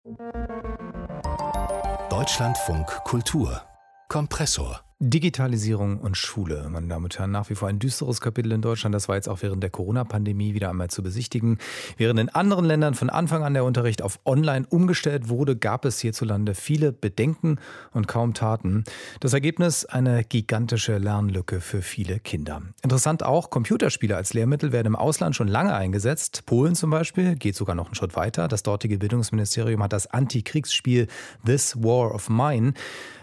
Deutschlandfunk Kultur Kompressor. Digitalisierung und Schule, meine Damen und Herren, nach wie vor ein düsteres Kapitel in Deutschland. Das war jetzt auch während der Corona-Pandemie wieder einmal zu besichtigen. Während in anderen Ländern von Anfang an der Unterricht auf Online umgestellt wurde, gab es hierzulande viele Bedenken und kaum Taten. Das Ergebnis: eine gigantische Lernlücke für viele Kinder. Interessant auch, Computerspiele als Lehrmittel werden im Ausland schon lange eingesetzt. Polen zum Beispiel geht sogar noch einen Schritt weiter. Das dortige Bildungsministerium hat das Antikriegsspiel This War of Mine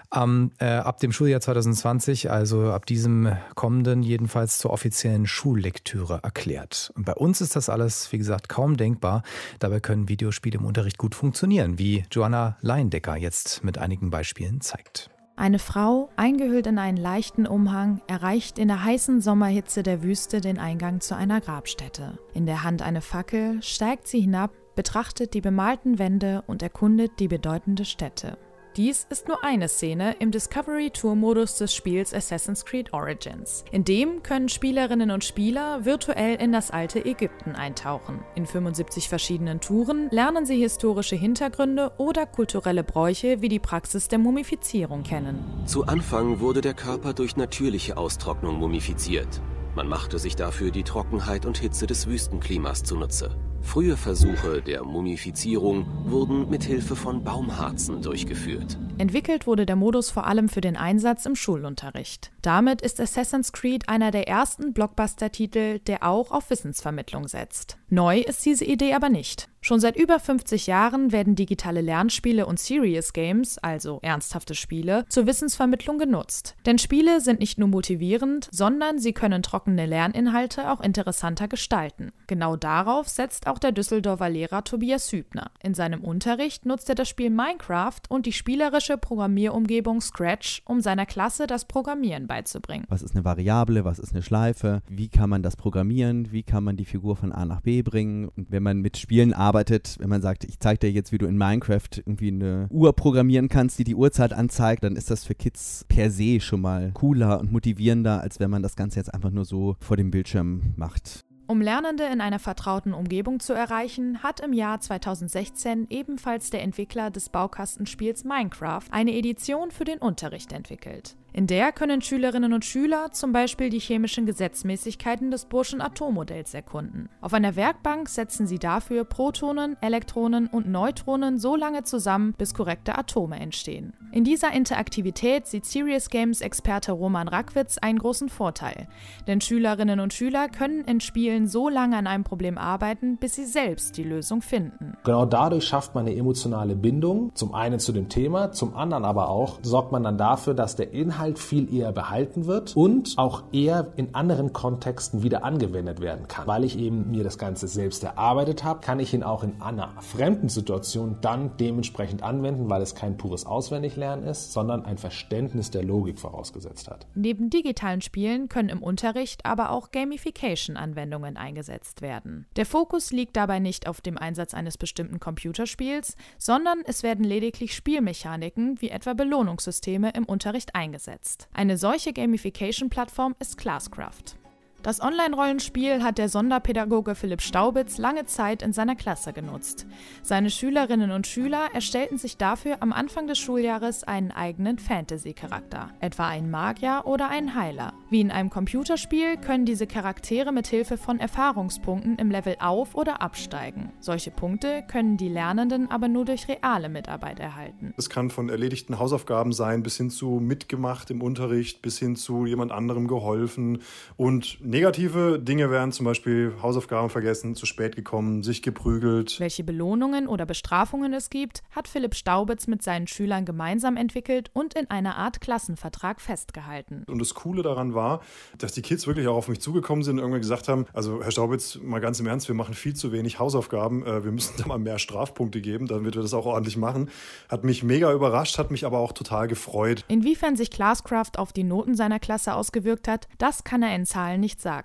ab dem Schuljahr 2020, also ab diesem kommenden, jedenfalls zur offiziellen Schullektüre erklärt. Und bei uns ist das alles, wie gesagt, kaum denkbar. Dabei können Videospiele im Unterricht gut funktionieren, wie Joanna Leindecker jetzt mit einigen Beispielen zeigt. Eine Frau, eingehüllt in einen leichten Umhang, erreicht in der heißen Sommerhitze der Wüste den Eingang zu einer Grabstätte. In der Hand eine Fackel steigt sie hinab, betrachtet die bemalten Wände und erkundet die bedeutende Stätte. Dies ist nur eine Szene im Discovery-Tour-Modus des Spiels Assassin's Creed Origins. In dem können Spielerinnen und Spieler virtuell in das alte Ägypten eintauchen. In 75 verschiedenen Touren lernen sie historische Hintergründe oder kulturelle Bräuche wie die Praxis der Mumifizierung kennen. Zu Anfang wurde der Körper durch natürliche Austrocknung mumifiziert. Man machte sich dafür die Trockenheit und Hitze des Wüstenklimas zunutze. Frühe Versuche der Mumifizierung wurden mit Hilfe von Baumharzen durchgeführt. Entwickelt wurde der Modus vor allem für den Einsatz im Schulunterricht. Damit ist Assassin's Creed einer der ersten Blockbuster-Titel, der auch auf Wissensvermittlung setzt. Neu ist diese Idee aber nicht. Schon seit über 50 Jahren werden digitale Lernspiele und Serious Games, also ernsthafte Spiele, zur Wissensvermittlung genutzt. Denn Spiele sind nicht nur motivierend, sondern sie können trockene Lerninhalte auch interessanter gestalten. Genau darauf setzt auch der Düsseldorfer Lehrer Tobias Hübner. In seinem Unterricht nutzt er das Spiel Minecraft und die spielerische Programmierumgebung Scratch, um seiner Klasse das Programmieren beizubringen. Was ist eine Variable, was ist eine Schleife, wie kann man das programmieren, wie kann man die Figur von A nach B bringen. Und wenn man mit Spielen arbeitet, wenn man sagt, ich zeige dir jetzt, wie du in Minecraft irgendwie eine Uhr programmieren kannst, die die Uhrzeit anzeigt, dann ist das für Kids per se schon mal cooler und motivierender, als wenn man das Ganze jetzt einfach nur so vor dem Bildschirm macht. Um Lernende in einer vertrauten Umgebung zu erreichen, hat im Jahr 2016 ebenfalls der Entwickler des Baukastenspiels Minecraft eine Edition für den Unterricht entwickelt. In der können Schülerinnen und Schüler zum Beispiel die chemischen Gesetzmäßigkeiten des Bohrschen Atommodells erkunden. Auf einer Werkbank setzen sie dafür Protonen, Elektronen und Neutronen so lange zusammen, bis korrekte Atome entstehen. In dieser Interaktivität sieht Serious Games-Experte Roman Rackwitz einen großen Vorteil. Denn Schülerinnen und Schüler können in Spielen so lange an einem Problem arbeiten, bis sie selbst die Lösung finden. Genau dadurch schafft man eine emotionale Bindung, zum einen zu dem Thema, zum anderen aber auch sorgt man dann dafür, dass der Inhalt viel eher behalten wird und auch eher in anderen Kontexten wieder angewendet werden kann. Weil ich eben mir das Ganze selbst erarbeitet habe, kann ich ihn auch in einer fremden Situation dann dementsprechend anwenden, weil es kein pures Auswendiglernen ist, sondern ein Verständnis der Logik vorausgesetzt hat. Neben digitalen Spielen können im Unterricht aber auch Gamification-Anwendungen eingesetzt werden. Der Fokus liegt dabei nicht auf dem Einsatz eines bestimmten Computerspiels, sondern es werden lediglich Spielmechaniken wie etwa Belohnungssysteme im Unterricht eingesetzt. Eine solche Gamification-Plattform ist Classcraft. Das Online-Rollenspiel hat der Sonderpädagoge Philipp Staubitz lange Zeit in seiner Klasse genutzt. Seine Schülerinnen und Schüler erstellten sich dafür am Anfang des Schuljahres einen eigenen Fantasy-Charakter, etwa einen Magier oder einen Heiler. Wie in einem Computerspiel können diese Charaktere mit Hilfe von Erfahrungspunkten im Level auf- oder absteigen. Solche Punkte können die Lernenden aber nur durch reale Mitarbeit erhalten. Es kann von erledigten Hausaufgaben sein, bis hin zu mitgemacht im Unterricht, bis hin zu jemand anderem geholfen. Und negative Dinge wären zum Beispiel Hausaufgaben vergessen, zu spät gekommen, sich geprügelt. Welche Belohnungen oder Bestrafungen es gibt, hat Philipp Staubitz mit seinen Schülern gemeinsam entwickelt und in einer Art Klassenvertrag festgehalten. Und das Coole daran war, dass die Kids wirklich auch auf mich zugekommen sind und irgendwann gesagt haben, also Herr Staubitz, mal ganz im Ernst, wir machen viel zu wenig Hausaufgaben, wir müssen da mal mehr Strafpunkte geben, damit wir das auch ordentlich machen. Hat mich mega überrascht, hat mich aber auch total gefreut. Inwiefern sich Classcraft auf die Noten seiner Klasse ausgewirkt hat, das kann er in Zahlen nicht sagen.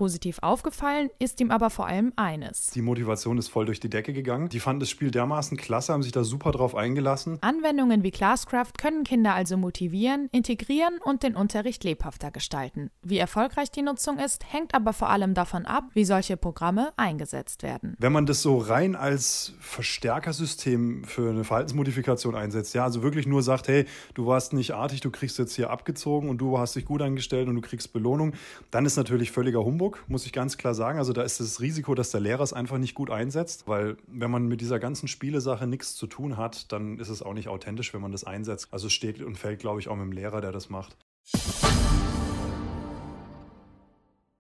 positiv aufgefallen ist ihm aber vor allem eines. Die Motivation ist voll durch die Decke gegangen. Die fanden das Spiel dermaßen klasse, haben sich da super drauf eingelassen. Anwendungen wie Classcraft können Kinder also motivieren, integrieren und den Unterricht lebhafter gestalten. Wie erfolgreich die Nutzung ist, hängt aber vor allem davon ab, wie solche Programme eingesetzt werden. Wenn man das so rein als Verstärkersystem für eine Verhaltensmodifikation einsetzt, ja, also wirklich nur sagt, hey, du warst nicht artig, du kriegst jetzt hier abgezogen und du hast dich gut angestellt und du kriegst Belohnung, dann ist natürlich völliger Humbug, muss ich ganz klar sagen. Also da ist das Risiko, dass der Lehrer es einfach nicht gut einsetzt, weil wenn man mit dieser ganzen Spielesache nichts zu tun hat, dann ist es auch nicht authentisch, wenn man das einsetzt. Also es steht und fällt, glaube ich, auch mit dem Lehrer, der das macht.